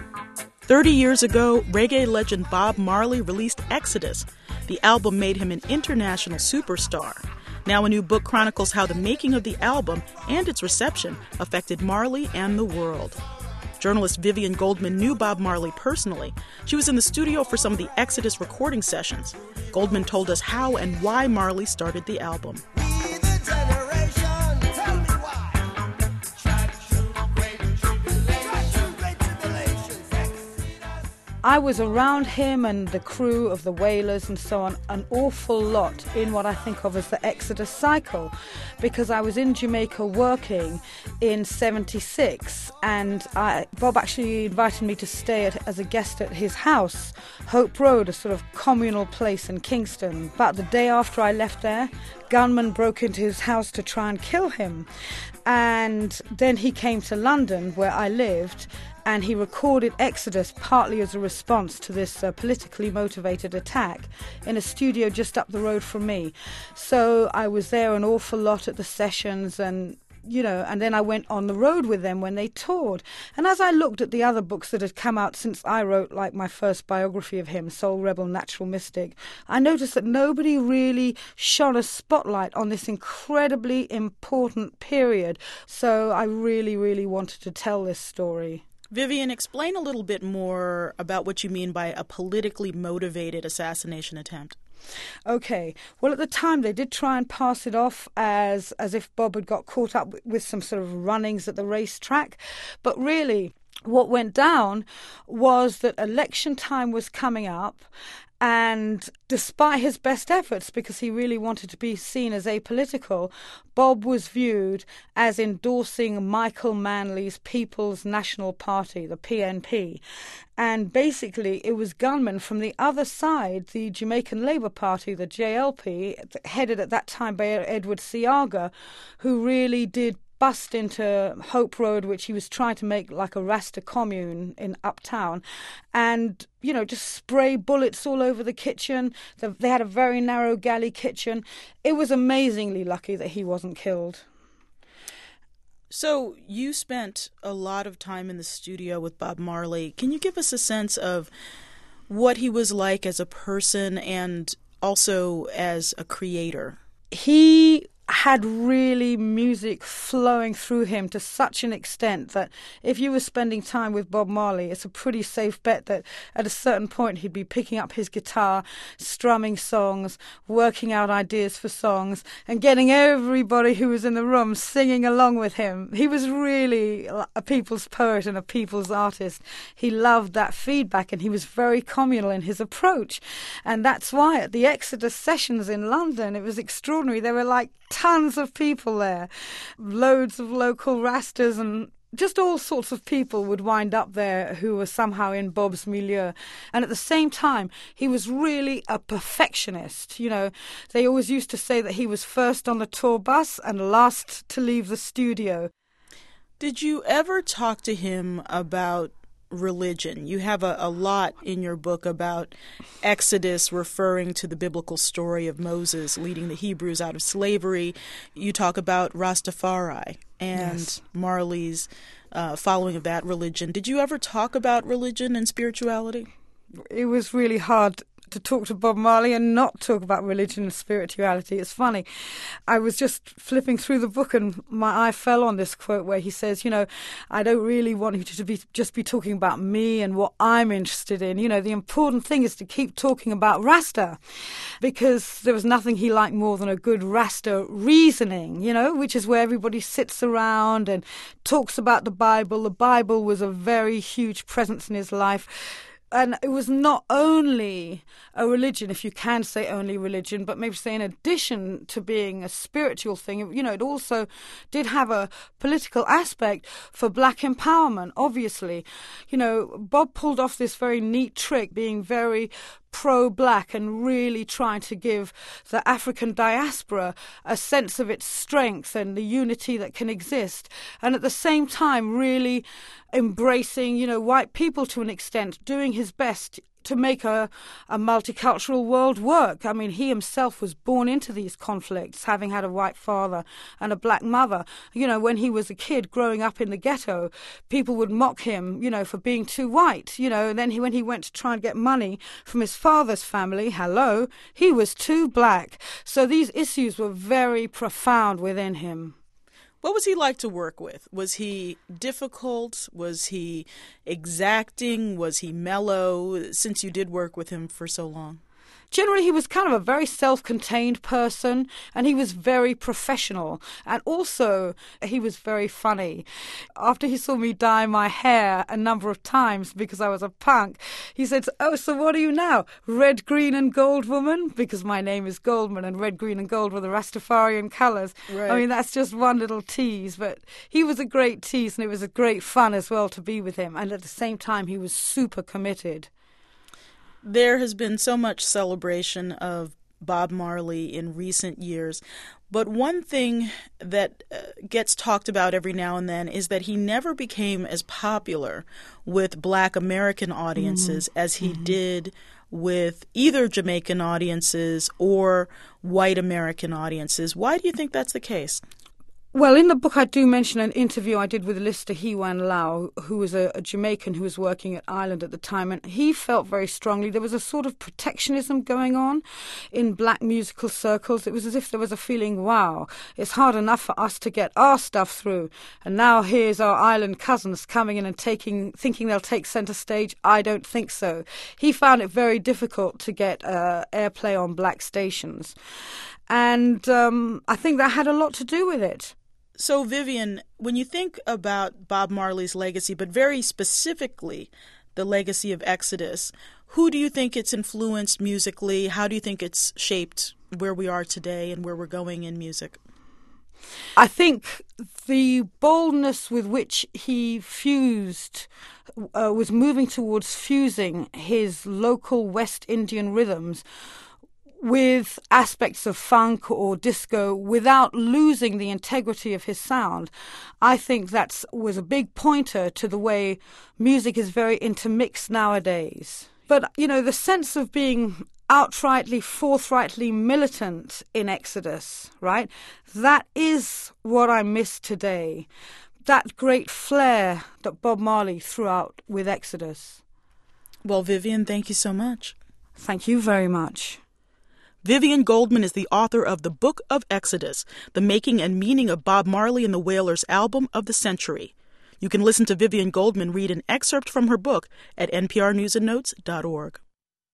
30 years ago, reggae legend Bob Marley released Exodus. The album made him an international superstar. Now a new book chronicles how the making of the album and its reception affected Marley and the world. Journalist Vivian Goldman knew Bob Marley personally. She was in the studio for some of the Exodus recording sessions. Goldman told us how and why Marley started the album. I was around him and the crew of the Wailers and so on an awful lot in what I think of as the Exodus cycle, because I was in Jamaica working in 76 and Bob actually invited me to stay as a guest at his house, Hope Road, a sort of communal place in Kingston. About the day after I left there, gunmen broke into his house to try and kill him. And then he came to London, where I lived, and he recorded Exodus partly as a response to this politically motivated attack in a studio just up the road from me. So I was there an awful lot at the sessions and then I went on the road with them when they toured. And as I looked at the other books that had come out since I wrote, like my first biography of him, Soul Rebel, Natural Mystic, I noticed that nobody really shone a spotlight on this incredibly important period. So I really, really wanted to tell this story. Vivian, explain a little bit more about what you mean by a politically motivated assassination attempt. Okay. Well, at the time, they did try and pass it off as if Bob had got caught up with some sort of runnings at the racetrack. But really, what went down was that election time was coming up, and despite his best efforts, because he really wanted to be seen as apolitical, Bob was viewed as endorsing Michael Manley's People's National Party, the PNP. And basically, it was gunmen from the other side, the Jamaican Labour Party, the JLP, headed at that time by Edward Seaga, who really did bust into Hope Road, which he was trying to make like a Rasta commune in uptown, and, just spray bullets all over the kitchen. They had a very narrow galley kitchen. It was amazingly lucky that he wasn't killed. So you spent a lot of time in the studio with Bob Marley. Can you give us a sense of what he was like as a person and also as a creator? He had really music flowing through him to such an extent that if you were spending time with Bob Marley, it's a pretty safe bet that at a certain point he'd be picking up his guitar, strumming songs, working out ideas for songs, and getting everybody who was in the room singing along with him. He was really a people's poet and a people's artist. He loved that feedback, and he was very communal in his approach. And that's why at the Exodus sessions in London, it was extraordinary. There were like tons of people there, loads of local Rastas, and just all sorts of people would wind up there who were somehow in Bob's milieu. And at the same time, he was really a perfectionist. They always used to say that he was first on the tour bus and last to leave the studio. Did you ever talk to him about religion? You have a lot in your book about Exodus, referring to the biblical story of Moses leading the Hebrews out of slavery. You talk about Rastafari and yes, Marley's following of that religion. Did you ever talk about religion and spirituality? It was really hard to talk to Bob Marley and not talk about religion and spirituality. It's funny. I was just flipping through the book and my eye fell on this quote where he says, I don't really want you to just be talking about me and what I'm interested in. The important thing is to keep talking about Rasta, because there was nothing he liked more than a good Rasta reasoning, which is where everybody sits around and talks about the Bible. The Bible was a very huge presence in his life. And it was not only a religion, if you can say only religion, but maybe say in addition to being a spiritual thing, it also did have a political aspect for black empowerment, obviously. Bob pulled off this very neat trick, being very pro-black and really trying to give the African diaspora a sense of its strength and the unity that can exist, and at the same time really embracing, white people to an extent, doing his best to make a multicultural world work. I mean, he himself was born into these conflicts, having had a white father and a black mother. You know, when he was a kid growing up in the ghetto, people would mock him, you know, for being too white. You know, and then when he went to try and get money from his father's family, he was too black. So these issues were very profound within him. What was he like to work with? Was he difficult? Was he exacting? Was he mellow, since you did work with him for so long? Generally, he was kind of a very self-contained person, and he was very professional. And also, he was very funny. After he saw me dye my hair a number of times because I was a punk, he said, "Oh, so what are you now? Red, green and gold woman?" Because my name is Goldman, and red, green and gold were the Rastafarian colours. Right. I mean, that's just one little tease. But he was a great tease, and it was a great fun as well to be with him. And at the same time, he was super committed. There has been so much celebration of Bob Marley in recent years, but one thing that gets talked about every now and then is that he never became as popular with Black American audiences as he did with either Jamaican audiences or white American audiences. Why do you think that's the case? Well, in the book I do mention an interview I did with Lister Hewan Lau, who was a Jamaican who was working at Island at the time, and he felt very strongly there was a sort of protectionism going on in black musical circles. It was as if there was a feeling, wow, it's hard enough for us to get our stuff through, and now here's our Island cousins coming in and thinking they'll take centre stage. I don't think so. He found it very difficult to get airplay on black stations, and I think that had a lot to do with it. So, Vivian, when you think about Bob Marley's legacy, but very specifically the legacy of Exodus, who do you think it's influenced musically? How do you think it's shaped where we are today and where we're going in music? I think the boldness with which he was moving towards fusing his local West Indian rhythms with aspects of funk or disco without losing the integrity of his sound. I think that was a big pointer to the way music is very intermixed nowadays. But, you know, the sense of being outrightly, forthrightly militant in Exodus, right? That is what I miss today. That great flair that Bob Marley threw out with Exodus. Well, Vivian, thank you so much. Thank you very much. Vivian Goldman is the author of The Book of Exodus, The Making and Meaning of Bob Marley and the Wailers Album of the Century. You can listen to Vivian Goldman read an excerpt from her book at nprnewsandnotes.org.